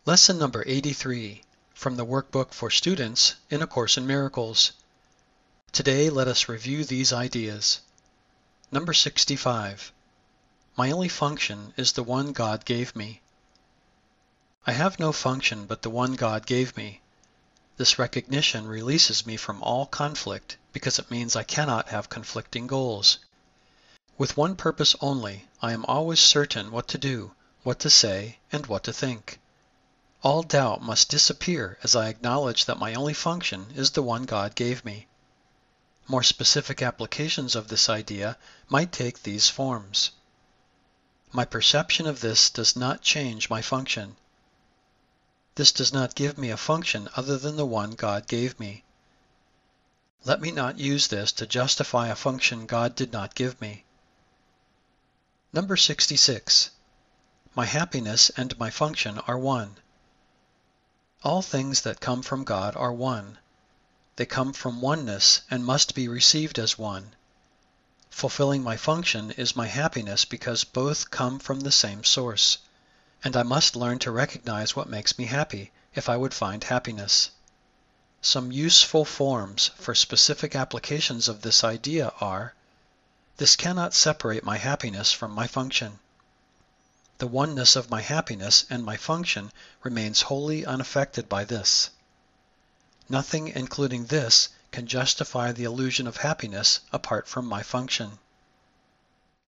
Lesson number 83 from the Workbook for Students in A Course in Miracles. Today let us review these ideas. Number 65. My only function is the one God gave me. I have no function but the one God gave me. This recognition releases me from all conflict because it means I cannot have conflicting goals. With one purpose only, I am always certain what to do, what to say, and what to think. All doubt must disappear as I acknowledge that my only function is the one God gave me. More specific applications of this idea might take these forms. My perception of this does not change my function. This does not give me a function other than the one God gave me. Let me not use this to justify a function God did not give me. Number 66. My happiness and my function are one. All things that come from God are one. They come from oneness and must be received as one. Fulfilling my function is my happiness because both come from the same source, and I must learn to recognize what makes me happy if I would find happiness. Some useful forms for specific applications of this idea are: this cannot separate my happiness from my function. The oneness of my happiness and my function remains wholly unaffected by this. Nothing, including this, can justify the illusion of happiness apart from my function.